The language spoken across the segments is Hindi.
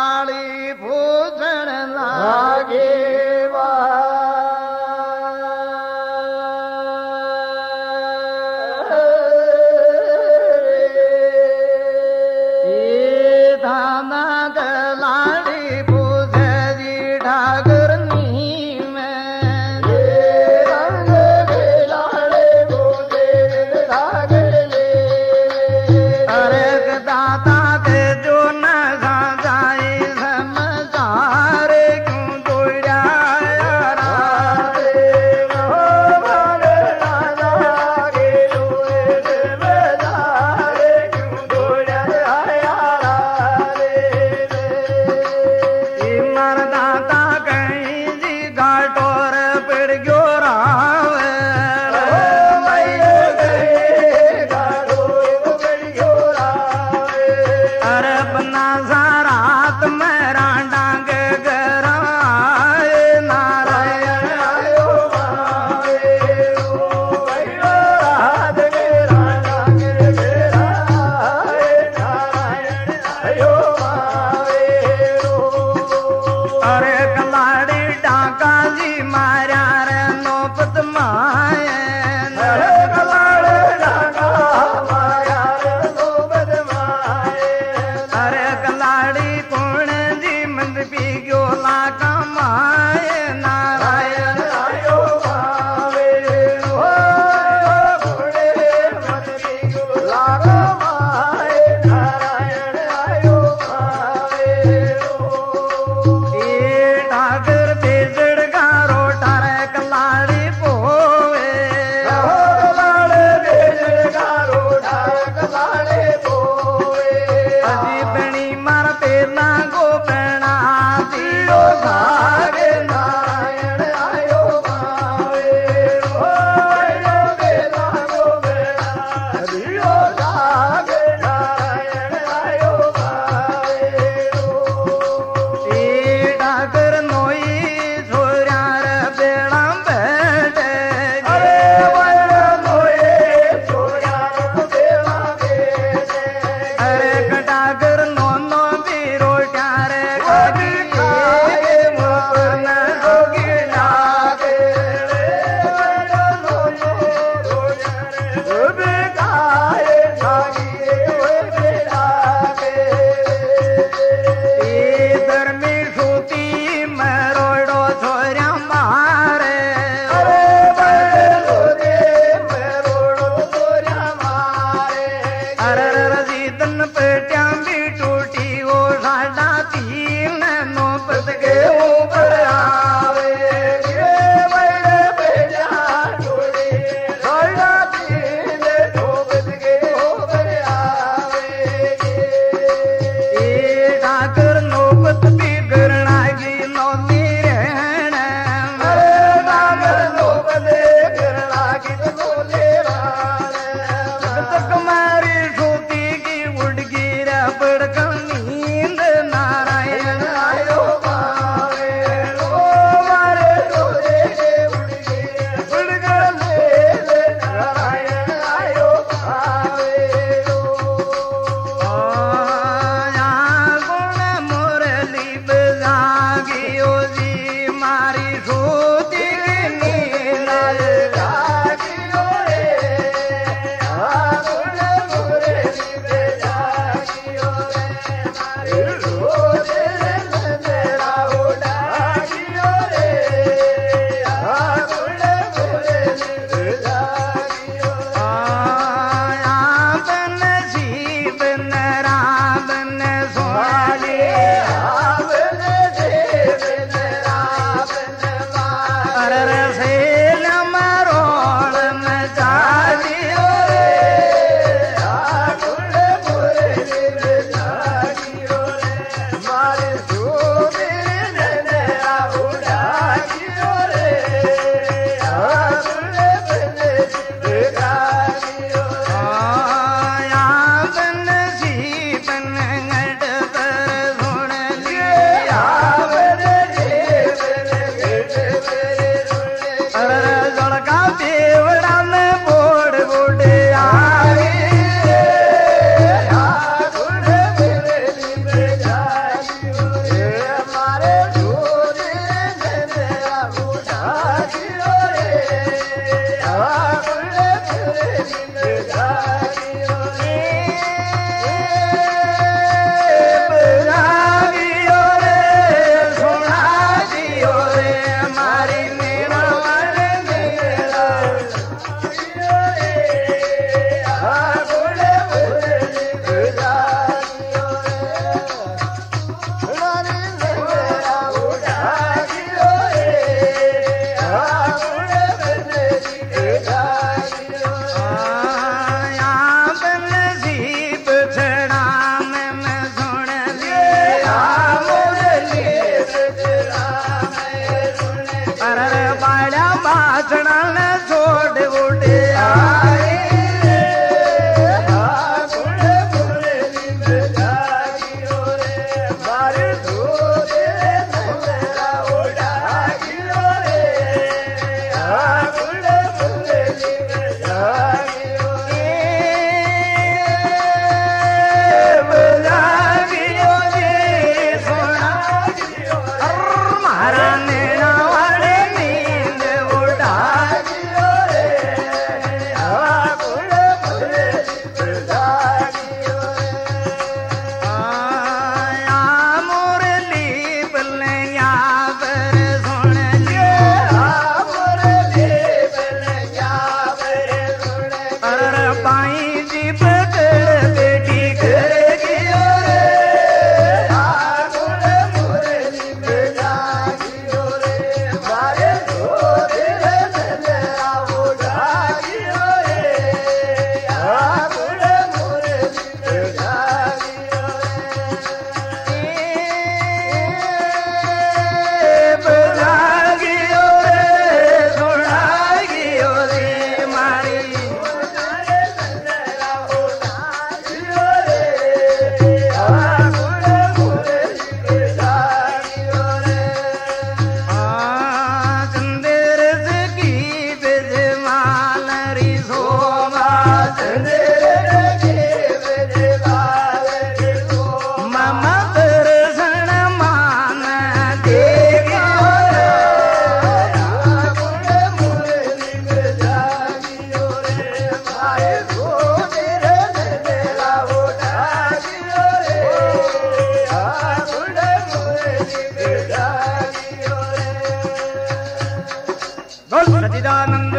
लाड़ी पूछण लागे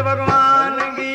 भगवान की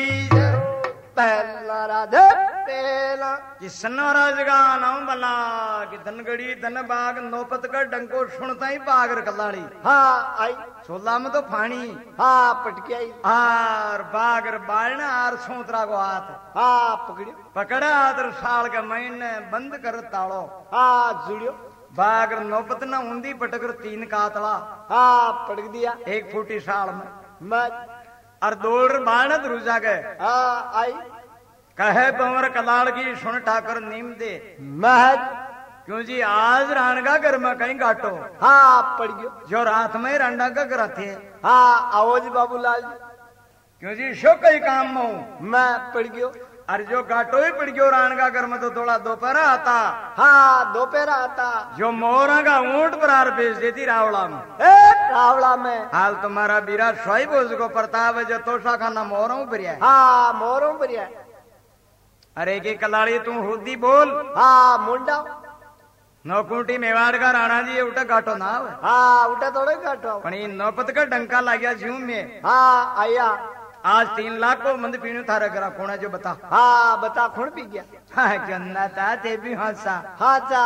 पहला राधे पहला किसनो राज का नाम बना कि धनगढ़ी धन बाग नौपत का डंको सुनता ही बागर कलाड़ी। हाँ आई सोला में तो फानी। हाँ पटकी आई। आर बागर बालना आर सोतरा को हाथ। हाँ पकड़ा आदर साल के महीने बंद कर ताड़ो। हाँ जुड़ियो बागर नौपत ना ऊंधी पटकर 3 कातला। हाँ पटक दिया 1 फुटी साल में और दौड़ बाणत रुजा गए। हाँ आई कहे पंवर कलाड़ की सुन ठाकर नीम दे महज क्यों जी आज रानगा घर में कहीं गाटो। हाँ पड़ गयो जो रात में रांडा का घर थे। हाँ आओ जी बाबूलाल जी क्यों जी शो कई काम में मैं पड़ गयो अरे जो गाटो ही पड़ गयो रानगा घर में तो थोड़ा दोपहर आता। हाँ दोपहर आता जो मोरा का ऊंट पर आर बेच देती रावड़ा में। रावड़ा में हाल तुम्हारा बीरा स्वाई बोझ को प्रताप जो तोषा खाना मोरों पर है। हाँ मोरों पर है। अरे के कलाड़ी तू हुदी बोल। हाँ मुंडा नौकुटी मेवाड़ का राणा जी उठा गाटो ना। हाँ उठा थोड़े गाटो पण नौपत का डंका लग गया जूम में। हाँ आया आज 3 लाख को मंद पीने थारा करा कोना जो बता। हाँ बता कौन पी गया। हाँ गन्ना था ते भी हंसा। हाँ चा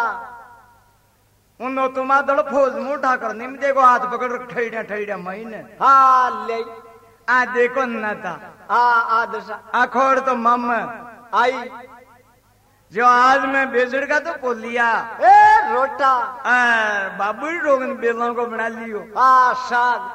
उन तुमा दड़ फौज मुंह ठाकर निम देखो हाथ पकड़ ठैड़ा ठैड़ा महीने। हाँ ले आ देखो न था। हाँ आदर्शा अखोड़ तो मम आई जो आज मैं बेजड़ का तो पोल लिया। रोटा बाबू रोगन बेलों को बना लियो। हाँ साग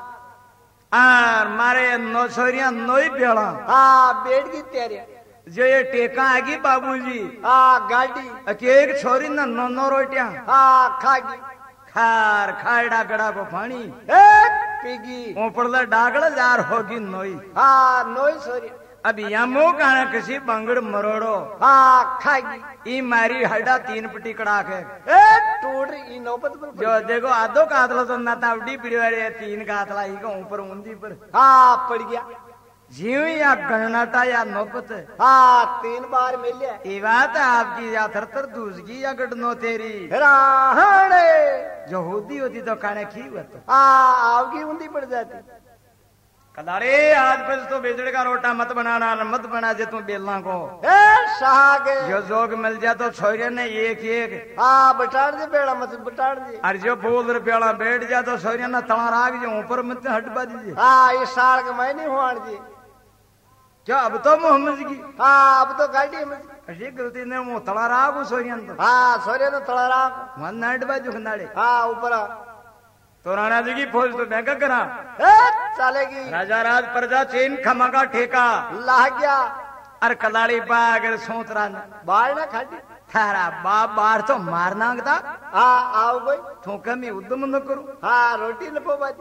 मारे 9 छोरियां 9 ही बेड़ा। हाँ बेड की तैयारी जो ये टेका आगी बाबूजी। हाँ गाड़ी एक छोरी ना 9 रोटियां। हाँ खागी खार खाड़ा गड़ा को पानी पीगी ऊपर डागड़ जार होगी 9। हाँ 9 छोरी अब यमो का किसी बंगड़ मरोड़ो। हाँ खागी ई मारी हड्डा 3 पटी कड़ा के टूट ई नौबत पर जो देखो आधो कातला तो ना तावड़ी पिड़वाड़े 3 कातला ही को ऊपर ऊंधी पर। हाँ पड़ गया जीव या गणनाटा या नौबत। हाँ 3 बार मिल ये बात है आपकी या थरथर दूसरी या गटनो तेरी राहणे जो होती होती तो खाने की बात। हाँ आपकी ऊंधी पड़ जाती कदारे आज बस तो बेजड़ का रोटा मत बनाना मत बना जे तू बेलना को। साग जो जोग मिल जा तो छोरे ने एक हाँ बटाड़ दे बेड़ा मत बटाड़ दे। अरे जो बोल बेड़ा बैठ जा तो छोरे ने तला राग जो ऊपर मत हटवा दीजिए। हाँ ये साल का मैं नहीं हुआ जी क्या अब तो मोहम्मद की। हाँ अब तो गाड़ी में अशी गलती ने मुंह तला राग सोरिया तो। हाँ सोरिया ने तला राग मन हटवा जो खंडाड़े। हाँ ऊपर तो राणा जी की फौज तो मैं क्या करा चलेगी। राजा राज प्रजा चेन खमा का ठेका ला गया अरे कलाड़ी बाग सोतरा बाढ़ ना खाटी थारा बाप बाहर तो मारना था। हाँ आओ भाई थोका में उद्यम न करूं। हाँ रोटी लपो बाजी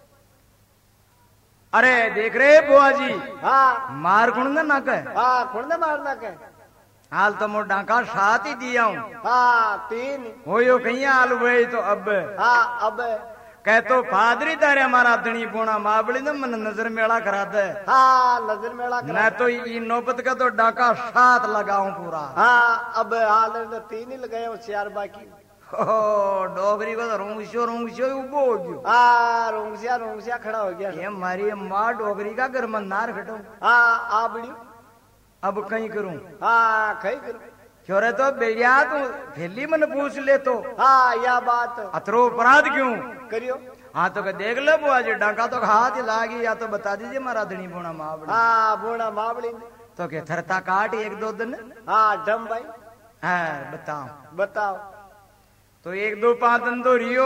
अरे देख रहे बुआ जी। हाँ मार कुण ना कह। हाँ कुण मारना कह हाल तो मोर डांका 7 ही दिया हूं। हाँ 3 हो यो कहीं हाल वही तो अब। हाँ अब कह तो फादरी तारे हमारा धनी बोना माबड़ी ने मन नजर मेला करा दे। हाँ नजर मेला करा तो ये नौबत का तो डाका 7 लगाऊं पूरा। हाँ अब हाल 3 ही लगाए 4 बाकी। डोगरी को तो रोंगसियो उबो हो गयो। हाँ रोंगसिया खड़ा हो गया। ये मारी माँ डोगरी का घर में नार खटो। हाँ आबड़ी अब कहीं करूं। हाँ कहीं करूं क्यों रे तो बेड़िया तू फैली मन पूछ ले तो। हाँ या बात अतरो अपराध क्यों करियो। हाँ तो देख लो बुआ जी डाका तो हाथ लागी या तो बता दीजिए मारा धनी बोना मावड़ी। हाँ बोना मावड़ी तो के थरता काट 1-2 दिन। हाँ डम भाई। हाँ बताओ तो 1-2 5 दिन तो रियो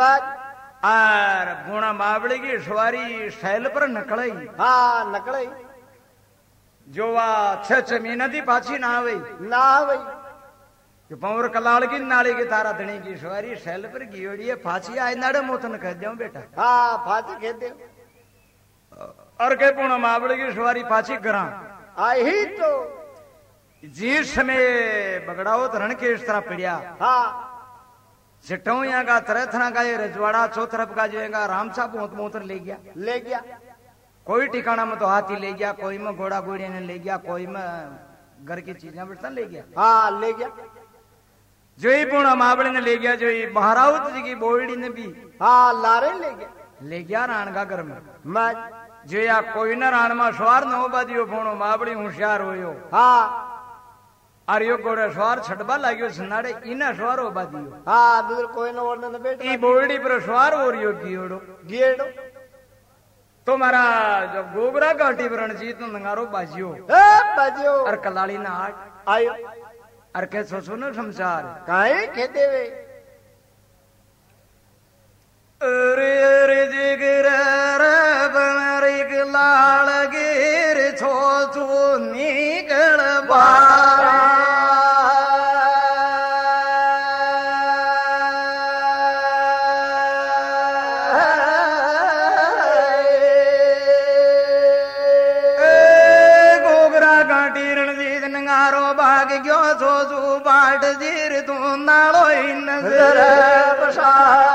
और बोना मावड़ी की सवारी शैल पर नकड़ई। हाँ नकड़ई जो वा 6 महीना थी पाछी ना आवई जो पंवर कलाड़ की नाली की तारा धनी की सवारी शैल पर गियोड़ी है फांसी आए नाड़े मोतन कह दो बेटा। हाँ फांसी कह दे और कह पुणा मावड़े की सवारी फांसी करा आई तो जिस समय बगड़ाओ धरण के इस तरह पिड़िया। हाँ सिटों यहाँ का तरह का ये रजवाड़ा चौथरफ का जो है राम साहब मोतर ले गया कोई ठिकाना में तो हाथी ले गया कोई में घोड़ा घोड़े ने ले गया कोई में घर की चीजें बर्तन ले गया। हाँ ले गया जो ही पूर्णा मावड़े ने ले गया जो ही बहरावत जी की बोड़ी ने भी। हाँ लारे ले गया रान का घर में जो या कोई न राण में सवार न हो बादियो फोनो माबड़ी होशियार होयो हाँ और यो गोरे सवार छटबा लाग्यो सनाड़े इना सवार हो बादियो हाँ दूसरे कोई न और न बैठ ई बोलड़ी पर सवार हो रियो गियोड़ो गेड़ो तो मारा जो गोगरा घाटी पर रणजीत नंगारो बाजियो बाजियो और कलाड़ी ना आट आयो और के सोचो न संसार काहे खेते वे अरे अरे जिगर रे बनरी लाल गिर छो छो निकल बारा गोगरा घाटी रणजीत नंगारो भाग गयो छो छो बाट जीर तू नालो नजर बसा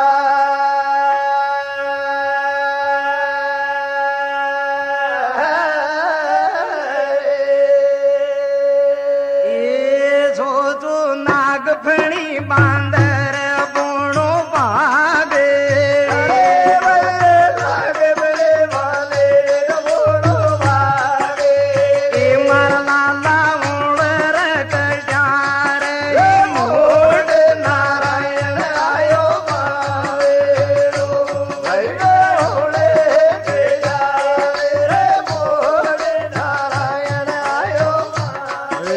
बांदर बोणो भागे लागे बड़े वाले बोणो भागे मार लाला उड़ कटार मोड़ नारायण आयो बावे ओले रे मोड़ नारायण आयो बावे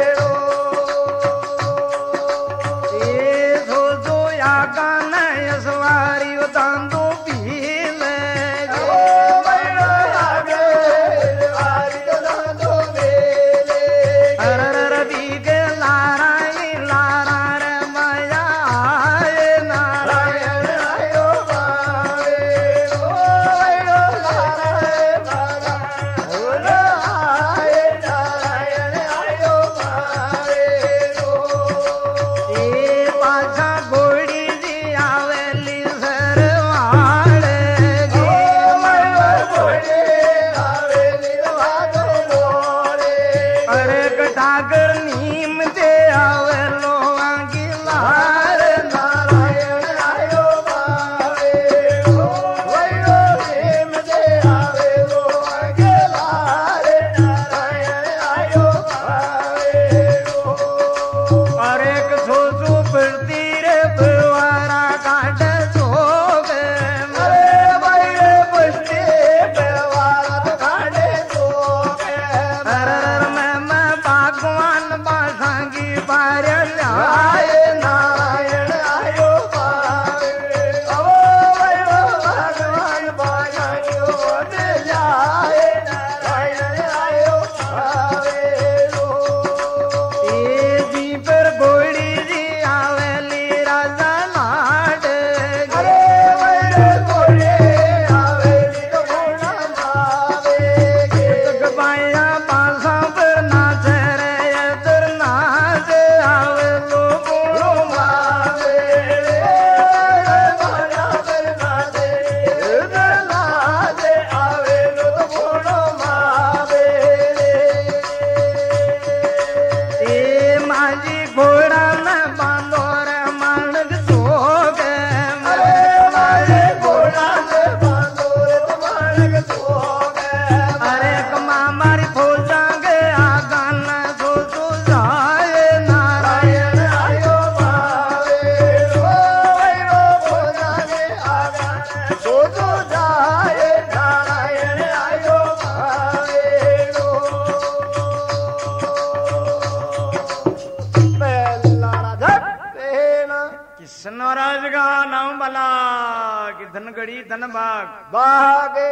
महाराज का नाम बला कि धनगढ़ी धन भाग भागे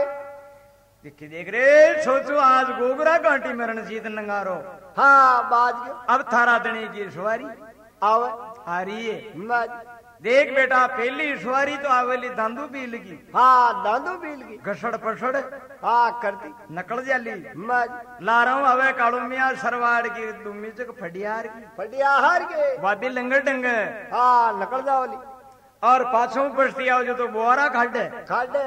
देखी देख रे सोचो आज गोगरा घाटी में रणजीत नंगारो हाँ बाज गयो अब थारा दणी की सवारी आवे आ रही है बाज देख बेटा पहली सवारी तो आवेली दांदू बील की हाँ दांदू बील की घसड़ पसड़ हाँ करती नकल जाली बाज ला रहा हूँ अवे कालू मियाँ सरवाड़ की दुमी चक फटियार की फटियाहार के वाबी लंगर डंग हाँ नकल जावली और पाछों पछती आओ जो तो बोरा खाडे खाडे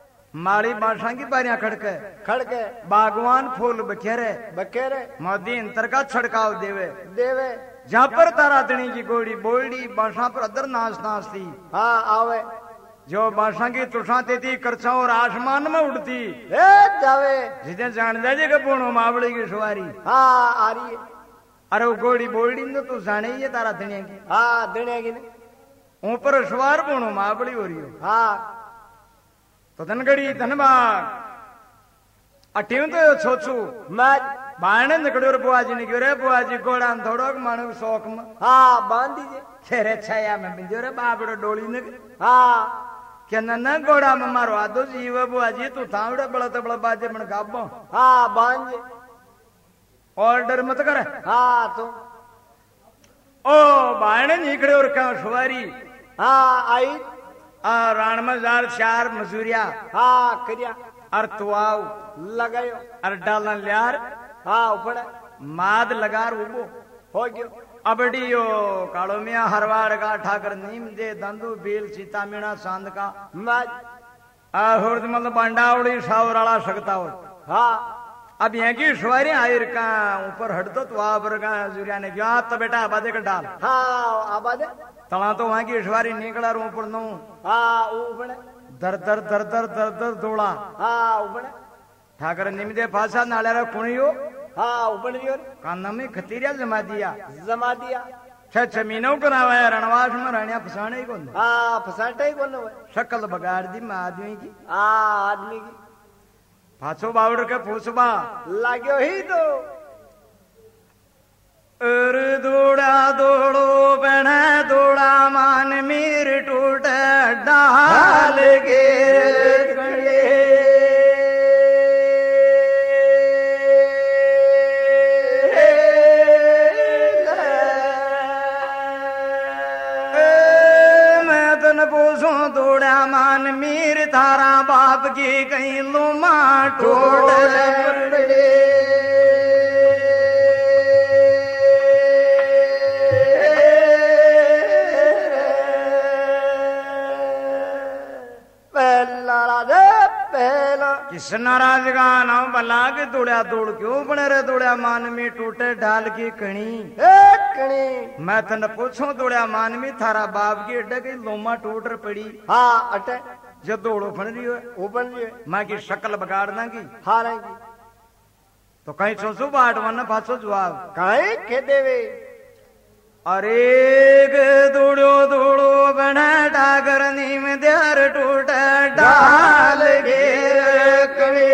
माड़ी बादशाह की बारियां खड़के खड़के बागवान फूल बखेरे बखेरे मोदी अंतर का छड़काव देवे देवे जहां पर तारा दणी की गोड़ी बोलडी बादशाह पर अदर नाच नाच थी हाँ आवे जो बासा की तुषा तेती करछा और आसमान में उड़ती ए जावे जिसे जान जाजे के पूर्ण मावड़ी की सवारी। हाँ आ रही है। अरे वो गोड़ी बोलडी तो तू जाने ही है तारा दुनिया की। हाँ दुनिया की ने ऊपर सवार पूर्ण मावड़ी हो रही हो। हाँ तो धनगढ़ी धनबाग अट्ठीं तो सोचू मैं बाणे निकड़ो रे बुआजी ने क्यों रे बुआजी घोड़ा थोड़ो मानो शौक में। हाँ बांध दीजिए। खेरे छाया में बिंजो रे बाबड़ो डोली ने हाँ क्या न घोड़ा में मारो आदो जीव बुआजी तू थावड़े बड़ा तो बड़ा बाजे मन गाबो। हाँ बांध दे। ऑर्डर मत करे। हाँ तो ओ बाणे निकड़े और क्या सवारी। हाँ आई राण में जार चार मजूरिया। हाँ करिया अर तुआव लगायो अर डालन ल्यार। हाँ ऊपर माद लगार उबो हो गयो। अबडियो कालो मिया हरवाड़ का ठाकर नीम दे दंदू बेल सीता मीणा चांद का मैं हुर्द मतलब बंडावड़ी सावराला सकता हो। हाँ अब यहाँ की सवारी आयर का ऊपर हटतो तो वहां पर का जुरिया ने क्या तो बेटा आबादे का डाल। हाँ आबादे तला तो वहां की सवारी निकला ऊपर नो। हाँ ऊपर दर दर दर दर दर दर दौड़ा। हाँ ऊपर ठाकर निमदे फासा नाले कुणियो। हाँ ऊपर काना में खतीरिया जमा दिया। जमा दिया 6 महीनों को नावाया रणवास में रानिया फसाने ही कौन। हाँ फसाटा ही कौन शक्ल बगाड़ दी मैं आदमी की। हाँ आदमी की फासो बावड़ के फूसबा लाग्यो ही तो दौड़ा दौड़ो बना दौड़ा मान मीर टूट डाल गिर गए। मैं तन पूछूं दौड़ा मान मीर थारा बाप की कहीं लुमा टूट पड़े। किस नाराज का नाम बला के दौड़ा दौड़ क्यों बने रे दौड़ा मान में टूटे ढाल की कणी। कणी मैं तन पूछूं दौड़ा मान में थारा बाप की अड्डे की लोमा टूट पड़ी। हाँ अटे जो दौड़ो फन रही हो वो बन रही है माँ की शक्ल बगाड़ की हारेंगी तो कहीं सोचो बाट वन फासो जवाब कहीं के देवे। अरे दौड़ो दौड़ो बना डागर नीम द्यार टूट डाल घेर कवे।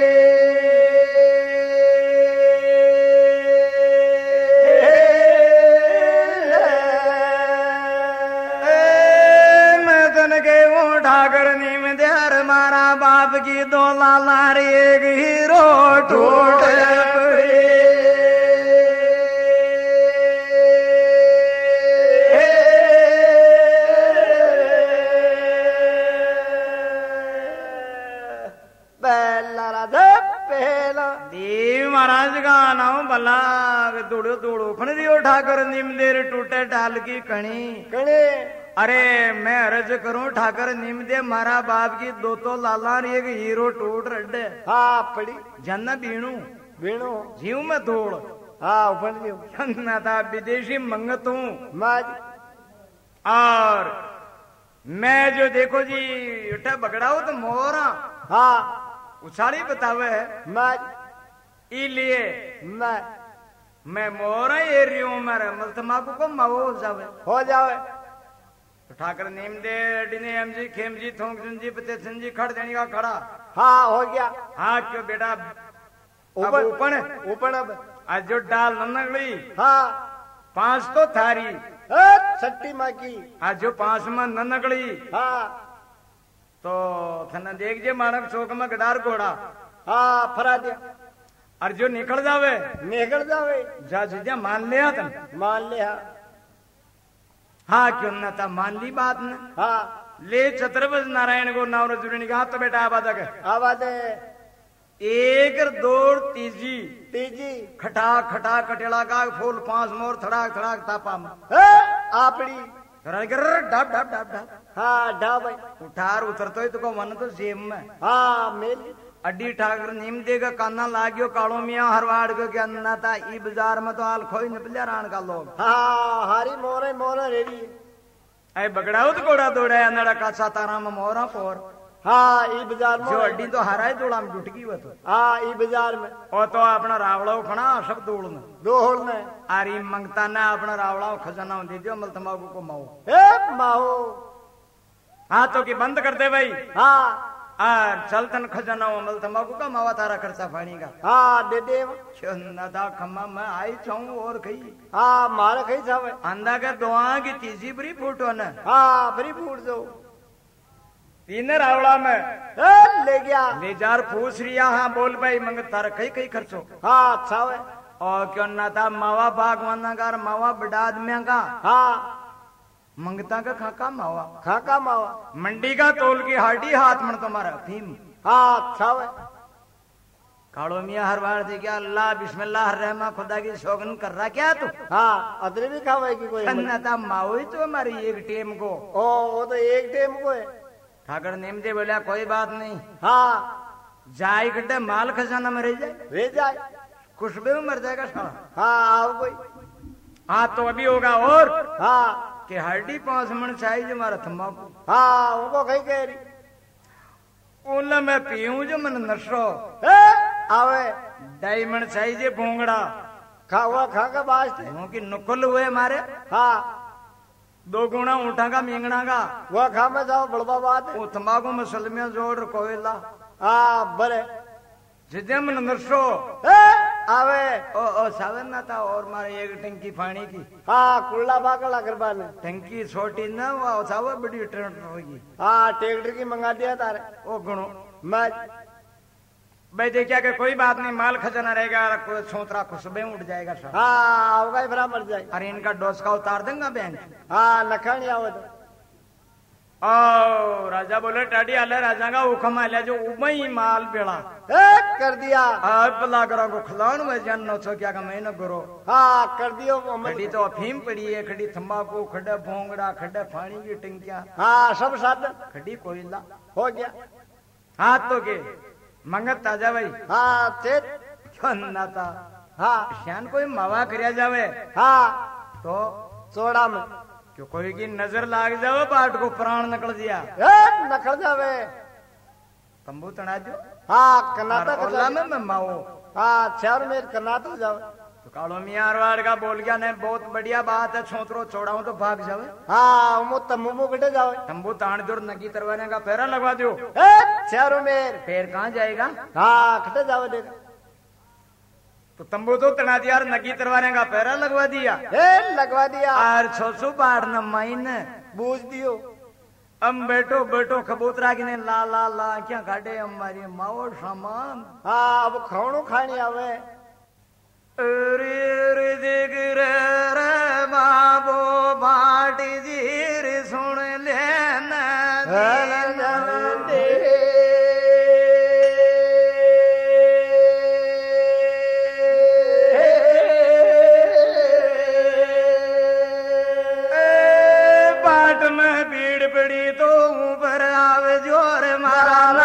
मैं तन के वो डागर नीम द्यार मारा बाप की 2 लाला रे एक हीरो टूट पड़े। देव महाराज का नाम बला दौड़ो दौड़ो फन रियो ठाकर नीम देर टूटे डाल की कणी कणी। अरे मैं अर्ज करूं ठाकर नीम दे मारा बाप की 2 तो लाला एक हीरो टूट रड्डे। हाँ पड़ी जन्ना बीणू बीणो जीव में दौड़। हाँ ऊपर ना था विदेशी मंगत हूं माज और मैं जो देखो जी उठा बगड़ाओ तो मोरा। हाँ उछाली बतावे माज लिए मैं मोरा ये रियो मेरे मलतमाकू को मावो जावे हो जावे। तो ठाकर नीम दे डिने एम जी खेम जी थोंग जी पते जी खड़ देने का खड़ा। हाँ हो गया। हाँ क्यों बेटा ऊपर ऊपर ऊपर अब आज जो डाल नगली हाँ 5 तो थारी छठी माँ की आज जो 5 में नगली। हाँ तो थना देख जे मानक चौक में गडार घोड़ा। हाँ फरा दिया और जो निकल जावे निकल जावे जा जीजा मान लिया तन मान ले। हाँ हाँ क्यों ना था मान ली बात न। हाँ ले छत्रपति नारायण को नाव जुड़ने का तो बेटा आबाद आवाज एक दौड़ तीजी तीजी खटा खटा कटेला का फूल 5 मोर थड़ाक थड़ाक तापा में आपड़ी डब डब डब डब। हाँ ढाब उठार उतरतो ही तो मन तो जेब में। हाँ मेल अड्डी ठाकर नीम देगा काना लाग्यो कालो मियाँ हरवाड़ को क्या ना था ई बाजार में तो हाल खोई निपलिया रान का लोग। हाँ हारी मोरे मोरे रेडी ऐ बगड़ाउत घोड़ा दौड़ा नड़ा का सातारा में मोरा पोर हाँ ई बाजार में जो अड्डी तो हराए दौड़ा में जुट गई वो तो हाँ ई बाजार में ओ तो अपना रावड़ा खड़ा सब दौड़ में दो होल में आरी मंगता ना अपना रावड़ा खजाना दे दियो मल तंबाकू को माओ ए माहो हाँ तो की बंद कर दे भाई हाँ चल तन खजाना अमल तंबाकू का मावा तारा खर्चा पानी का हाँ दे दे नदा खम्मा मैं आई छाऊं और खई हाँ मारे खई जावे अंदा के दुआ की तीसरी बरी फूटो न हाँ फ्री फूट दो तीन रावड़ा में ले गया ले जार पूछ रिया हाँ बोल भाई मंग तारा कई कई खर्चो हाँ अच्छा है और क्यों ना था मावा बागवाना का मावा बड़ा आदमिया का हाँ मंगता का खाका मावा खाका मावा मंडी का तोल की हाडी हाथ में तुम्हारा भीम हाँ अच्छा है काड़ो मियाँ हर बार दे क्या अल्लाह बिस्मिल्लाह रहमा खुदा की शौकन कर रहा क्या तू हाँ अदरे भी खावेगी कोई ना था माओ ही तो हमारी एक टेम को ओ वो तो एक टेम को है ठाकर नेम दे बोला कोई बात नहीं हाँ जाए गड्ढे माल खजाना में रह जाए रह जाए कुछ भी मर जाएगा सारा हाँ आओ कोई हाँ तो अभी होगा और हाँ कि हड्डी 5 मन चाहिए जो हमारा तंबाकू हाँ उनको कहीं कह रही ओला मैं पीऊं जो मन नशो आवे डायमंड चाहिए भोंगड़ा खा हुआ खा का बास्ट की नुकल हुए हमारे हाँ 2 गुना ऊँटा का मेंगना का वह खा में जाओ बड़बा बात है वो तंबाकू में सलमिया जोड़ कोयला हाँ बरे जिदे मन नशो आवे ओ सावन ना था और मारे एक टंकी पानी की हाँ कुल्ला बाकला करवा ने टंकी छोटी ना वो सावा बड़ी ट्रेन होगी हाँ ट्रैक्टर की मंगा दिया तारे ओ गुणो मैं भाई देखिया कि कोई बात नहीं माल खजाना रहेगा कोई छोतरा खुशबे उठ जाएगा सब हाँ होगा फिर मर जाए अरे इनका डोस का उतार देंगे बैंक हाँ नखानी आओ तो ओ राजा बोले टाडी आले राजा का हुक्म आया जो उमई माल बेड़ा कर दिया अब भला करो को खिलान में जान नो सो क्या का मैं न करो हाँ कर दियो खड़ी तो अफीम पड़ी है खड़ी तंबाकू खड़े भोंगड़ा खड़े पानी की टंकिया हाँ सब साथ खड़ी कोयला हो गया हाथ तो के मंगत ताजा भाई हाँ चेत ना था हाँ श्यान कोई मावा करिया जावे हाँ तो सोड़ा में क्यों कोई की नजर लाग जावे बाट को प्राण निकल दिया नखड़ जावे तंबू तना जो हाँ कर्नाटक में मैं माओ हाँ 4 में कर्नाटक जावे तो कालो मियारवाड़ का बोल गया ने बहुत बढ़िया बात है छोतरो छोड़ाऊ तो भाग जावे हाँ वो तम्बू कटे जावे तंबू तान जोर नगी तरवाने का पैरा लगवा दो 4 में पैर कहाँ जाएगा हाँ कटे जावे देगा तो तंबू तो तना दिया और नगी तरवाने का पैरा लगवा दिया लगवा दिया और छोसु बाढ़ न माइन बूझ दियो हम बैठो बैठो कबूतरा की ने ला ला ला क्या काटे हमारी माओ सामान हाँ अब खाणो खानी आवे रे देख रे बाबो बाटी जीर सुन लेना बाट में भीड़ पड़ी तो ऊपर आवे जोर मारा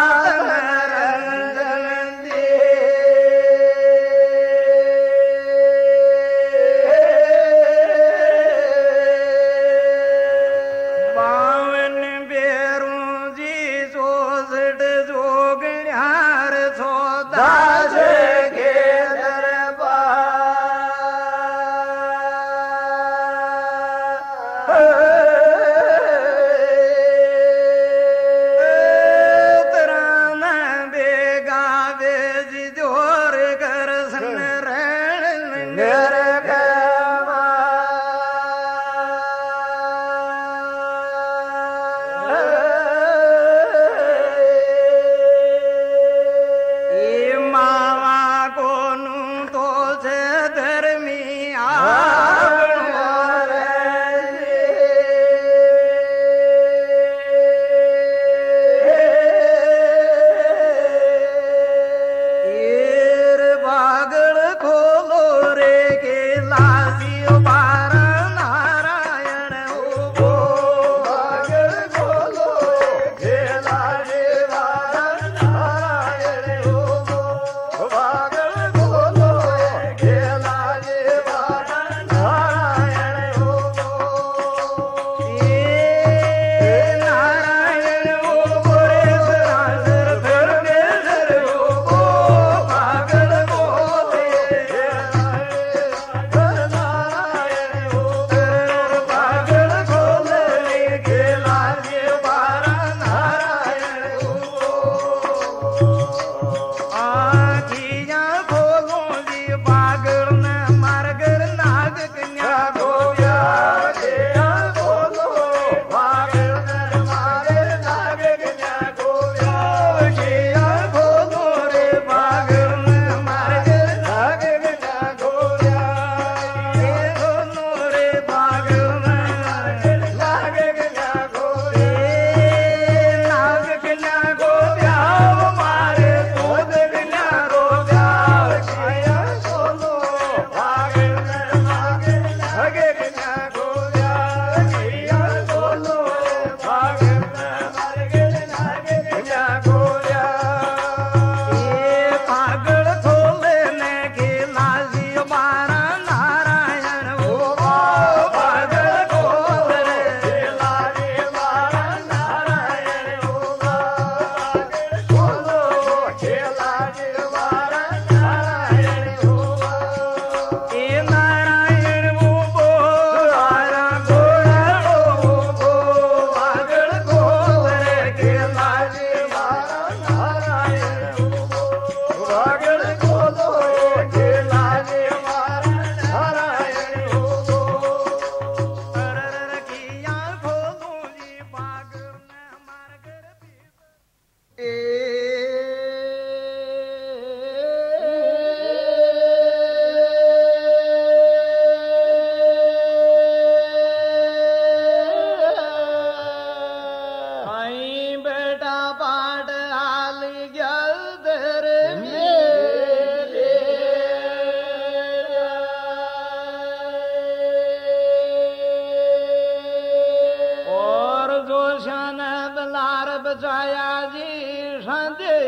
छाया जी संदे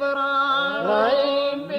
प्राण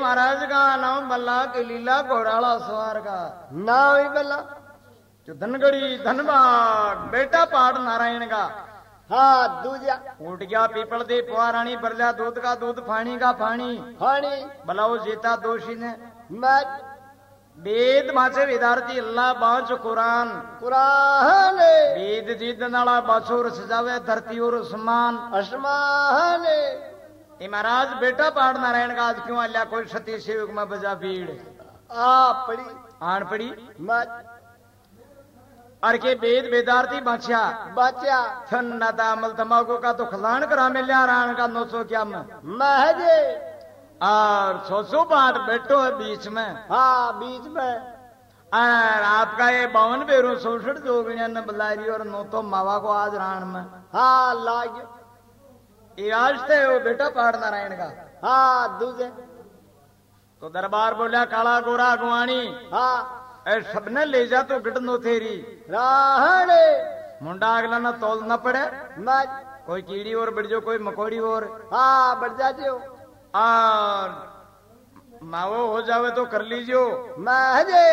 महाराज का नाम बल्ला के लीला घोड़ाला सवार का नाम ही बल्ला। जो धनगढ़ी धनबाग बेटा पाठ नारायण का। हाँ दूजा उठ गया पीपल दे पुआरानी बरला दूध का दूध फाणी का फाणी फाणी बलाओ जीता दोषी ने मैं वेद माचे विद्यार्थी अल्लाह बाँच कुरान कुरान वेद जीत नाला बाछोर सजावे धरती और समान आसमान ये महाराज बेटा पाठ नारायण का आज क्यों अल्लाह कोई सती सेवक में बजा भीड़ आ पड़ी आन पड़ी मैं और के वेद वेदार्थी बाछा बचा नाता अमल तमाकू का तो खलान करा मिल्या रान का 900 क्या में महजे और 600 पाठ बैठो है बीच में। हाँ बीच में और आपका ये 52 बेरू 67 जोगियां ने बुलाई और 9 तो मावा को आज रान में। हाँ लाग ये आज थे वो बेटा पाठ नारायण का। हाँ दूजे तो दरबार बोलिया काला गोरा गुआनी हाँ सबने ले जा तो गिटनो तेरी राहणे मुंडा अगला ना तोल न पड़े मैं कोई कीड़ी और बढ़ जो कोई मकोड़ी और हाँ बढ़ जाते हो और मावो हो जावे तो कर लीजियो महजे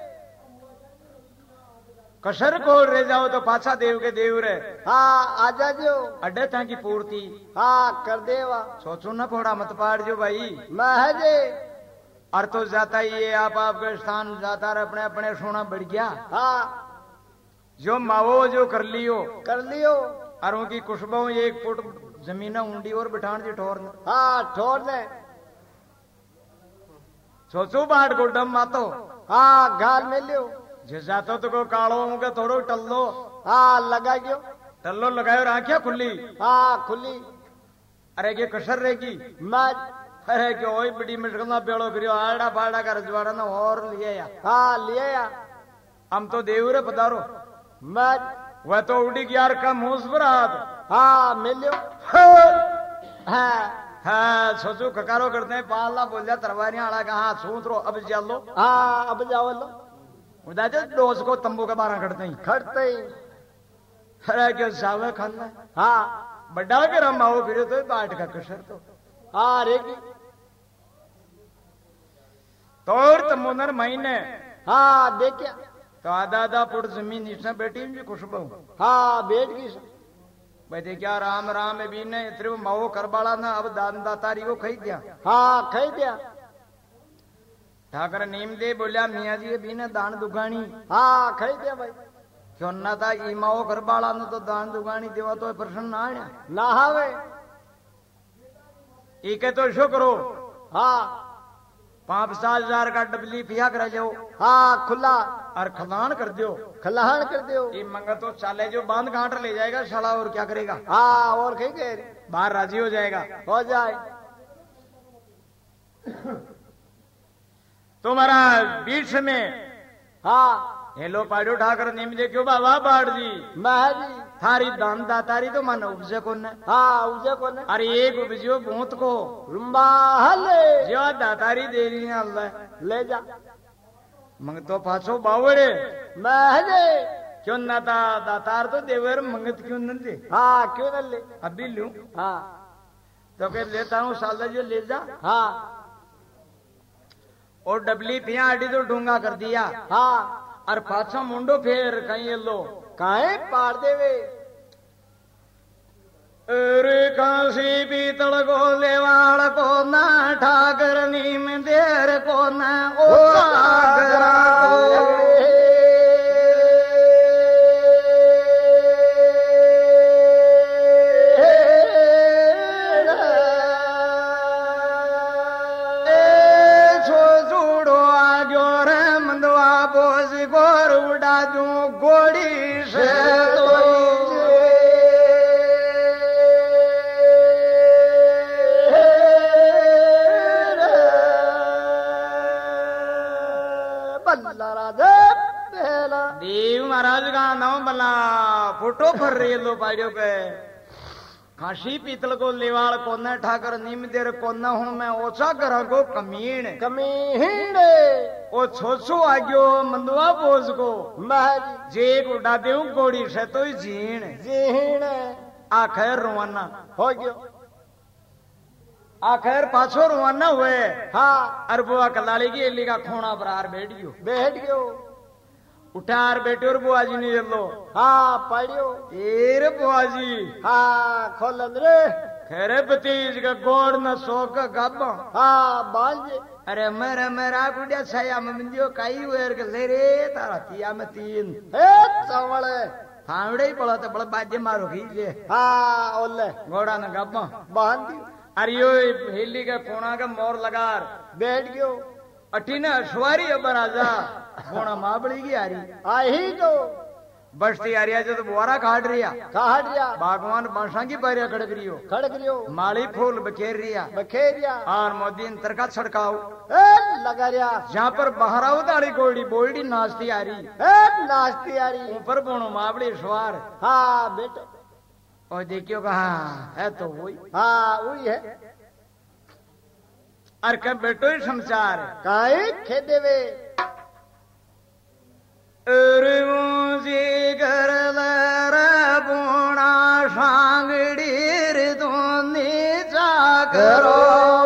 कसर को रह जाओ तो पाछा देव के देव रे। हाँ आ जाते हो अड्डे था की पूर्ति हाँ कर देवा सोचो ना फोड़ा मत पाड़ जो भाई महजे और तो जाता ही ये आप आपके स्थान जाता रहे अपने अपने सोना बढ़ गया। हाँ जो मावो जो कर लियो और उनकी खुशबू 1 फुट जमीन ऊंडी और बिठान जी ठोर ने। हाँ ठोर ने सोचो बाट को डम मातो हाँ घाल में लियो जे जातो तो को कालो उनके थोड़ो टल्लो हाँ लगा गयो टल्लो लगायो आंखें खुली हाँ खुली अरे ये कसर रहेगी मैं अरे क्यों वही बड़ी मुश्किल बेड़ो फिर आड़ा फाड़ा का रजवाड़ा ना और लिए या हाँ लिए या हम तो देवरे पधारो मैं वह तो उड़ी यार का मुंह पर हाथ हाँ मिलियो हाँ सोचो ककारो करते हैं पाला बोल जा तरवारियां आड़ा का हाँ सूत रो अब जा लो हाँ अब जाओ लो उदा जो डोज को तंबू के बारह खड़ते ही खड़ते ही अरे क्यों सावे खाना हाँ बड़ा के रम आओ फिर तो बाट का कसर तो हाँ रेगी तोड़ तमुनर महीने हाँ देखिया तो आधा फुट जमीन इसने बैठी जी खुशबू हाँ बैठ गई भाई देखिया राम राम भी ने सिर्फ माओ करबाला ना अब दान दातारी को खई दिया। हाँ खई दिया ठाकर नीम दे बोलिया मियाँ जी भी ने दान दुगानी हाँ खई दिया भाई क्यों ना था ईमाओ करबाला ने तो दान दुगानी देवा तो प्रश्न ना आया ना हावे इके तो शो करो हाँ 5,000 का डबली पिया कर जाओ हाँ खुला और खलान कर दियो खलाहन कर दियो ये मंगा तो चाले जो बांध गांठ ले जाएगा साला और क्या करेगा। हाँ और कहीं कह रही बाहर राजी हो जाएगा हो जाए तुम्हारा बीच में हाँ हेलो पाड़ो ठाकर नीम जे क्यों बाबा बाढ़ जी महजी थारी दान दातारी तो मानो उपजे को न हाँ उसे को ने अरे एक उपजो भूत को रुमाले जो दातारी दे रही है अल्लाह ले जा मंग तो पाछो बावड़े महजे क्यों ना था दातार तो देवर मंगत क्यों न दे हाँ क्यों न ले अभी लू हाँ तो कह लेता हूँ साल जो ले जा हाँ और डबली पिया आड़ी तो डूंगा कर दिया हाँ और पाछा मुंडो फेर कहीं लो काहे पार देवे अरे काशी पीतल को लेवाड़ को ना ठाकर नीम देर को ना ओ सागरा को गोड़ी से देव महाराज का नाम बना फोटो फर रही लो पाड़ियों पे काशी पीतल को लेवाड़ कोना ठाकर नीम देर कोना हूं मैं ओछा करा को कमीण कमीण ओ छोछो आग्यो मंदवा बोझ को महजी जे उड़ा देऊ गोड़ी से तो जीण जीण आ खैर रोवाना हो गयो आखिर पाछो रवाना हुए। हाँ अरे बुआ कलाड़ी की एली का खोना बरार बैठ गयो उठार बैठो और बुआ जी ने ये लो। हाँ पढ़ियो रे बुआ जी। हाँ खोलन रे खैरे भतीज का गोड़ न सो का गब्बा। हाँ बांझे अरे मेरा गुड़िया छाया में बिंदियो काई वेर के ले रे तारा तिया में तीन हे चवड़े फावड़े ही पड़ा तो बड़ा बाजे मारो खींचे। हाँ ओले घोड़ा न गब्बा बांध दियो अरे यो हेली का कोना का मोर लगार बैठ गयो अठी ने अश्वारी अबर आजा कोना माबड़ी की आ रही आई तो बस्ती आ रही जो तो बुआरा काट रिया बागवान बांसा की पैरिया खड़क रियो माली फूल बखेर रिया और मोदी तरका छड़काओ लगा रिया जहाँ पर बहराऊ दाड़ी गोड़ी बोल्डी नाचती आ रही ऊपर बोनो माबड़ी सवार। हाँ बेटो और देखियो कहा है तो वही। हाँ वही है अरे कब बेटो ही समाचार काहे खेदे वे जी कर बोना सांगड़ी दोनी जा करो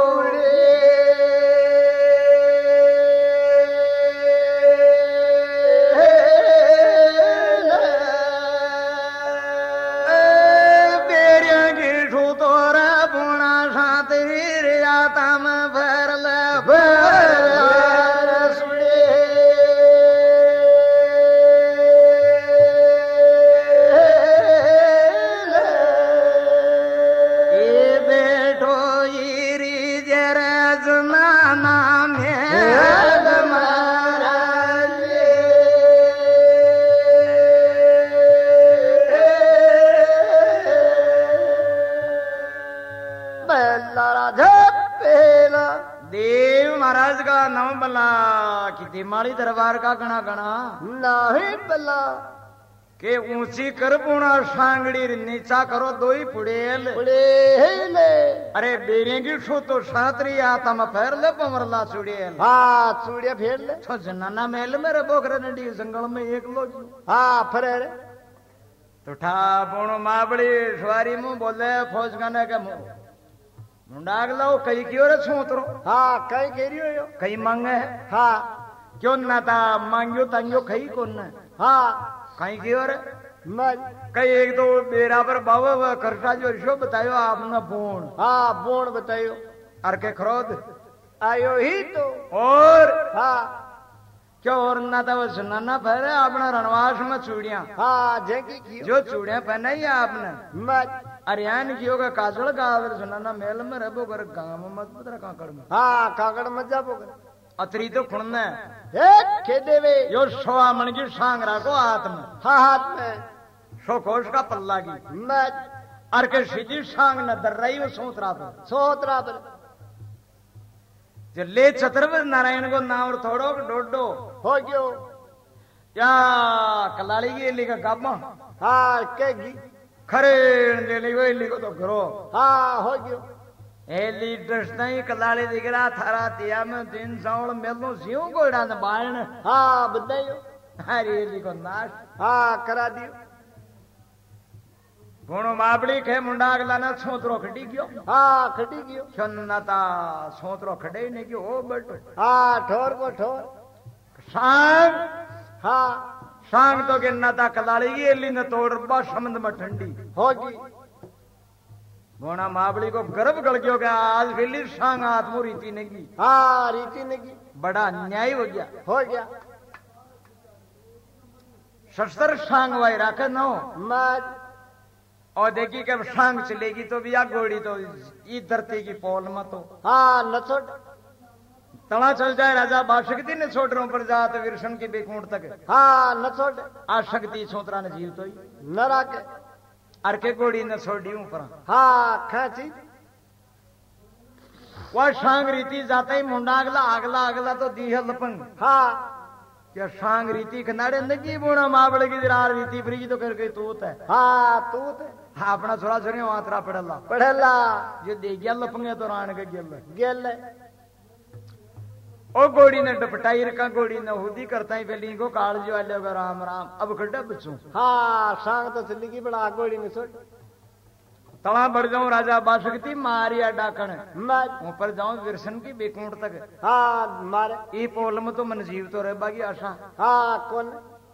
माड़ी दरबार का गणा गणा नहीं बला के ऊंची कर पुणा सांगड़ी नीचा करो दो ही पुड़ेल अरे बेरे की छो तो सातरी आता में फेर ले पमरला चुड़ेल। हाँ चुड़िया फेर ले तो जनाना महल मेरे बोखरे नडी जंगल में एक लो हाँ फरे तो ठा पुणो माबड़ी सवारी मुंह बोले फौज गाने के मुंडाग लो कई क्यों रे छूतरो। हाँ कई घेरियो यो कई मांगे हाँ क्यों ना था मांगियो तंगियो खई कौन न हाँ कहीं की और कई एक तो बेरा पर बाबा खर्चा जो शो बतायो आपने बोन। हाँ बोन बतायो अर के खरोद आयो ही तो और हाँ क्यों और ना था वो सुनाना पहले आपने रणवास में चूड़ियां। हाँ जेकी जो चूड़ियां पहना ही आपने अरियान की होगा काजल का सुनाना मेल में रबो कर गांव में मत पता काकड़ में। हाँ काकड़ मत जाबो अतरी तो खुणने खेदे वे यो सोआ मन की सांग राखो हाथ में। हाँ हाथ में सो कोश का पल्ला की अर के सीधी सांग न दर रही वो सोतरा पर जो ले छत्रपति नारायण को नाम थोड़ो डोडो हो गयो या कलाड़ी की एली का गाबा। हाँ केगी खरे ले एली को तो घरो। हाँ हो गयो एली दृष्टा ही कलाड़ी दिख रहा थारा तिया में दिन सावल मेलो सिंह कोड़ा न बाण। हाँ बधाइयो अरे एली को नाश हाँ करा दियो भूणो माबड़ी खे मुंडा अगला ना छोतरो खटी गयो। हाँ खटी गयो छन्नता छोतरो खड़े ने गयो ओ बटो। हाँ ठोर को ठोर सांग हाँ सांग तो के नाता कलाड़ी की एली न तोड़ बा समंद में ठंडी होगी। भोना माबड़ी को गर्भ गड़ गयो क्या आज फिर सांग आत्मो रीति ने की। हाँ रीति ने की बड़ा अन्याय हो गया शस्त्र सांग वाई राखे न मत और देखी कब सांग चलेगी तो भी या घोड़ी तो ई धरती की पोल में तो। हाँ न छोड़ तड़ा चल जाए राजा बाशक्ति ने छोड़ रहा पर जात विरसन की बेकूट तक। हाँ न छोड़ आ शक्ति छोतरा ने जीव तो ही न राखे अर के घोड़ी ने छोड़ी ऊपर। हाँ खाची वह सांग रीति जाता ही मुंडा अगला तो दीह लपंग। हाँ क्या सांग रीति खनाड़े नगी बुणा माबड़ की जरा रीति फ्री तो करके तूत है। हाँ तूत है हाँ अपना छोरा छोरी वातरा पढ़ेला जो दे गया लपंगे तो रान के गेल ओ घोड़ी ने डपटाई रखा घोड़ी ने हुदी करता ही पहली को काल जो आले राम राम अब खड्डा बचू। हाँ सांग तो चली की बड़ा घोड़ी में छोड़ तला बढ़ जाऊं राजा बासुकी मारिया डाकण मैं ऊपर जाऊं विरसन की बेकूंट तक हाँ मारे ई पोल में तो मन जीव तो रह बागी आशा हाँ कौन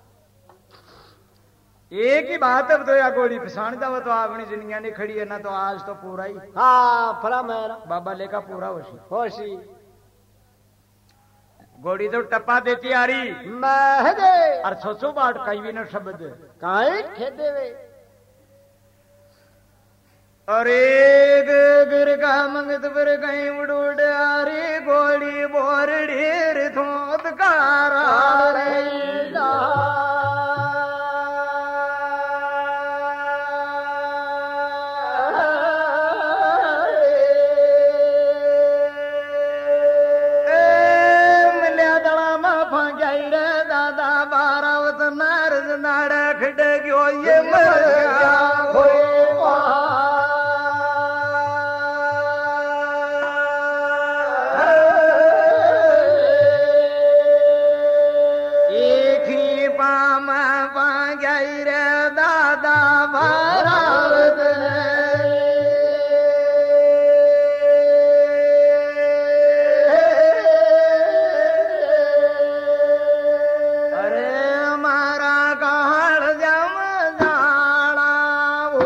एक ही बात अब तो या गोली पिसान जाओ तो अपनी जिंदगी नहीं खड़ी है ना तो आज तो पूरा ही हाँ फरा मेरा बाबा लेका पूरा होशी होशी गोड़ी तो टप्पा देती आ रही मैं दे और सोचो बाट कहीं भी न शब्द काहे खेदे वे अरे गिर का मंगत पर कहीं उड़ आ रे गोली बोर ढेर धोत कारा ये मर एक ही पाम पाई रे दादा बारावत अरे हमारा गाड़ जम जाना वो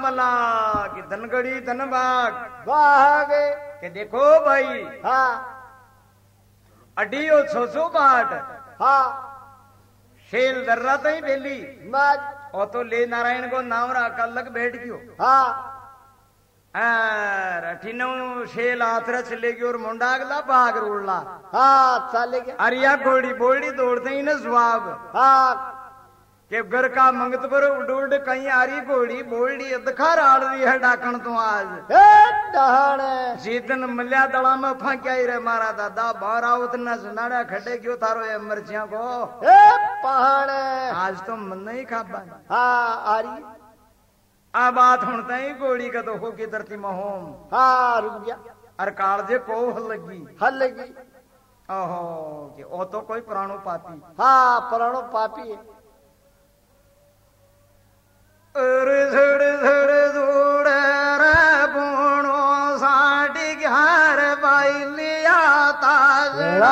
बला कि धनगढ़ी धनबाग भागे के देखो भाई हाँ अडियो 600 बाट हाँ शेल दर्रा तई बेली मज ओ तो ले नारायण को नाम रखा लग बैठ गयो हाँ अठीनो शेल आथरा चले गयो और मुंडा अगला भाग रोड़ला हाँ चले गए अरिया घोड़ी बोड़ी दौड़ते ही न जवाब हाँ के घर का मंगत पर उड़ उड़ कहीं आ रही घोड़ी बोलडी अदखा राड़ रही है डाकण तो आज डहाण जीतन मल्या दड़ा में फांक्या ही रे मारा दादा बाहर आवत न सुनाड़ा खटे क्यों थारो ये मर्चिया को पहाड़ आज तो मन नहीं खाबा हाँ आ रही आ बात होता ही घोड़ी का तो हो की धरती महोम हाँ रुक गया अर काल जे को हल लगी हल लगी ओहो कि ओ तो कोई प्राणो पापी हाँ प्राणो पापी है अरे झड़ झड़ जोड़े रे बोणो साड़ी ग्यार बाई लिया ताजड़ा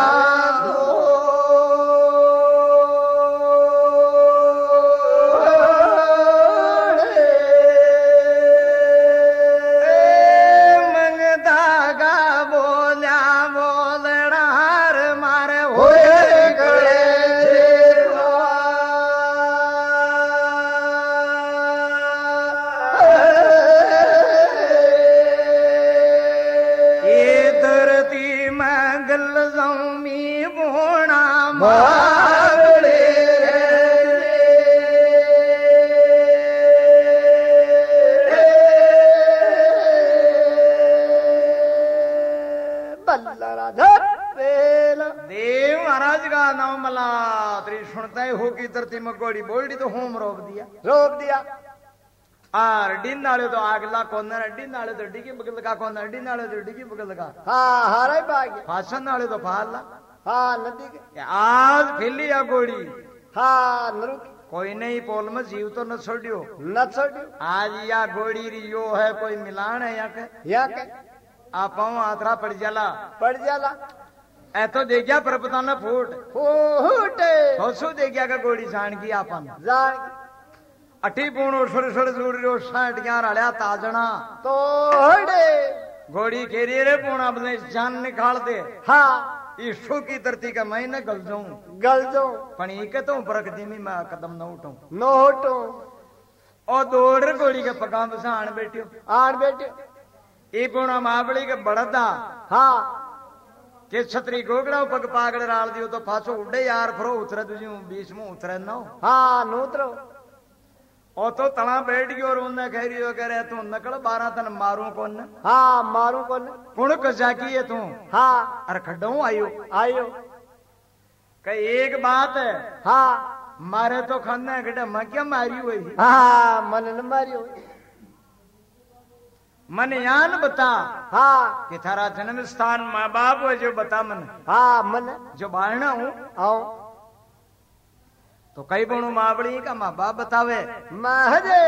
देव महाराज का नाम मला त्री सुनता ही हो की धरती में गोड़ी बोलडी तो होम रोक दिया आर डिन नाले तो आगला कौन डिन नाले तो डिगी बगल का कौन डिन नाले तो डिगी बगल का हाँ हारे भाग फासन नाले तो फाला हाँ नदी के आज फिली या गोड़ी हाँ नरुक कोई नहीं पोल में जीव तो न छोड़ियो न छोड़ियो आज या गोड़ी रियो है कोई मिलान है यहाँ के आप आतरा पड़ जाला ऐ तो देखिया परपता न फूट होसु देखिया का गोड़ी जान की आपन अठी पूणो सुर सुर जुड़ियो साठ ग्यार आया ताजना तो घोड़ी खेरी रे पूणा बदले जान निकाल दे हाँ ईशु की धरती का मैं न गल जाऊं पण एक तो प्रकृति में मैं कदम न उठाऊं और दौड़ घोड़ी के पगाम से आन बैठियो ये पूणा मावड़ी के बड़दा हाँ के छतरी गोगड़ा पग पागड़ राल दियो तो फाचो उड़े यार फरो उतरे तुझे बीच में उतरे न हाँ नूतरो ओ तो तला बैठ गयो और उन्हें कह रही हो कह रहे तू नकल 12 तन मारू कौन हाँ मारू कौन कुण कजा की है तू हाँ अरे खड्डो आयो कई एक बात है हाँ मारे तो खन्ने खड्डे मैं क्या मारी हुई हाँ मन न मारी हुई मन यान बता हाँ कि थारा जन्म स्थान माँ बाप है जो बता मन हाँ मन जो बालना हूँ आओ तो कई बणु मावड़ी का माँ बाप बतावे महजे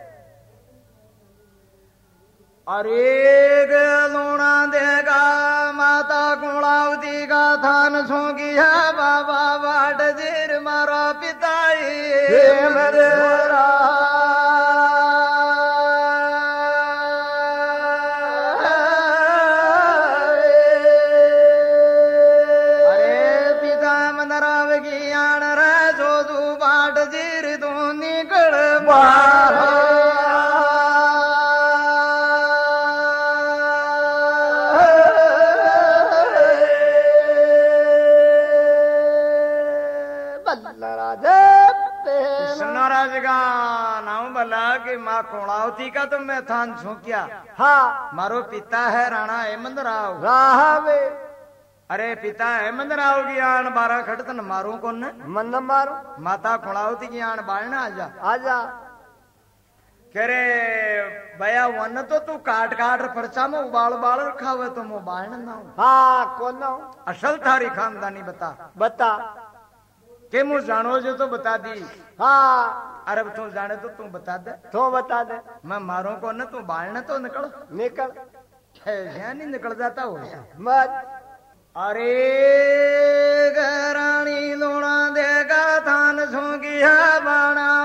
अरे लूणा देगा माता कुणावती का थान सोगी है बाबा बाट जीर मारा पिताई मेरे माँ कुणावती का तो मैं थान छू क्या हाँ मारो पिता है राणा हेमंत राव रावे अरे पिता हेमंत राव की आन 12 खड़तन मारू कौन मन मारो माता कुणावती की आन बालना आजा कह रे भैया वन तो तू काट परचा में उबाल रखा हुआ तो मो बालना ना हाँ कौन असल थारी खानदानी बता के मुझ जानो जो तो बता दी हाँ अरे तू जाने तो तू बता दे मैं मारू को न तू बालना तो निकल नहीं निकल जाता हो मत अरे रानी लोना देगा थान झोंकी है बाणा